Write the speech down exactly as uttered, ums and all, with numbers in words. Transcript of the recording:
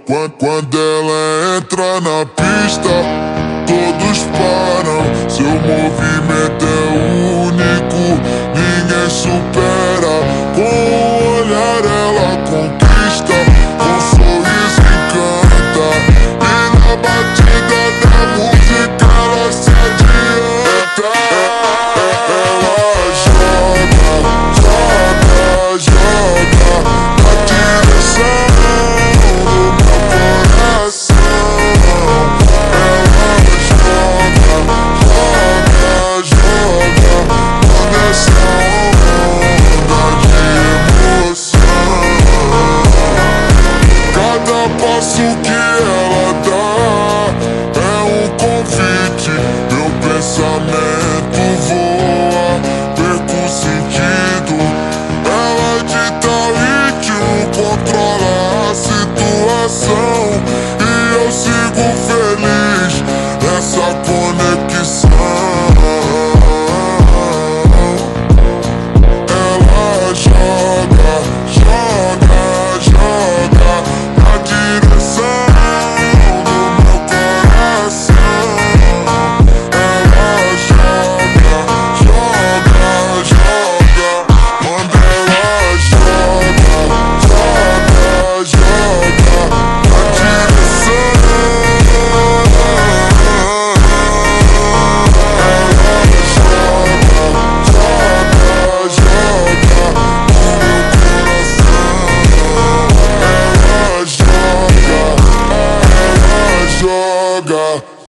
Quan- Quando ela entra na pista, todos param. Seu movimento é único, ninguém supera. Com o olhar ela conquista, com um sorriso encanta. E na batida da música ela se adianta. Ela joga, joga, joga na direção do meu coração. Ela joga, joga, joga nessa onda de emoção. Cada passo que ela dá é um convite. Meu pensamento voa, perco o sentido. Ela dita o ritmo, controla a situação.